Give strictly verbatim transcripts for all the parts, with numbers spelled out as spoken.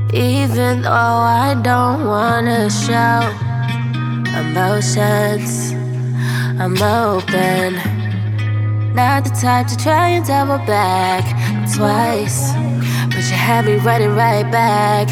Even though I don't wanna show emotions, I'm open. Not the type to try and double back twice, but you had me running right back.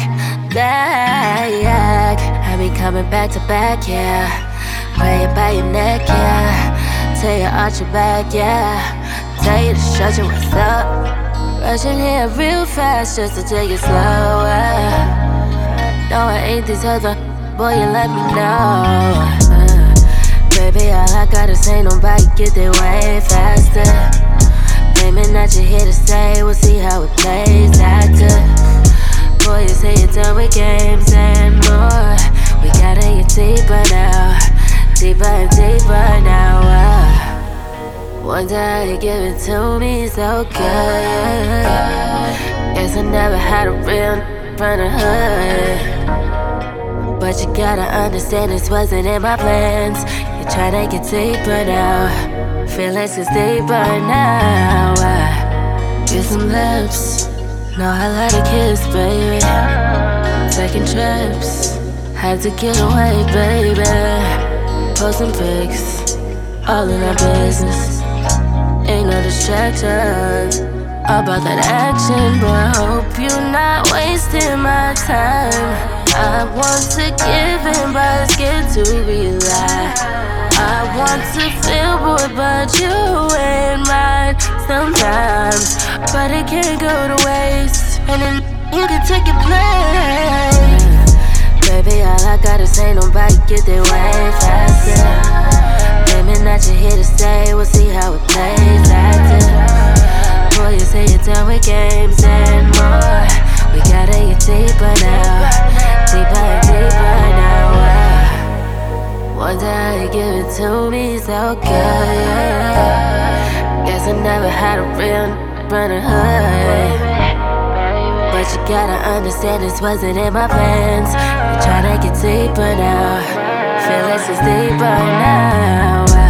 Back, had me coming back to back, yeah. Play it by your neck, yeah. Tell you arch your back, yeah. Tell you to shut your what's up. Rushing here real fast just to take it slower. No, I ain't these other, boy, you let me know. uh, Baby, all I gotta say, nobody get there way faster. Claiming that you're here to stay, we'll see how it plays after. Boy, you say you're done with games and more. We gotta get deeper now, deeper and deeper now. uh. Wonder how you give it to me so good. Guess I never had a real front of hood. But you gotta understand this wasn't in my plans. You're trying to get deeper now. Feelings is deeper now. I get some lips, know I like a kiss, baby. Taking trips, had to get away, baby. Posting pics, all in our business. Ain't no distractions about that action, boy. I hope you're not wasting my time. I want to give in, but scared to rely. I want to feel, boy, but you ain't mine sometimes. But it can't go to waste, and then you can take your place. Baby, all I gotta say, nobody get there way faster. Claiming that you're here to stay, we'll see how it plays after. Boy, you say you're done with games and more. We gotta get deeper now, deeper and deeper now. uh. Wonder how you give it to me so good. Guess I never had a real running hood. But you gotta understand this wasn't in my plans. We're trying to get deeper now. Feelings is deeper now.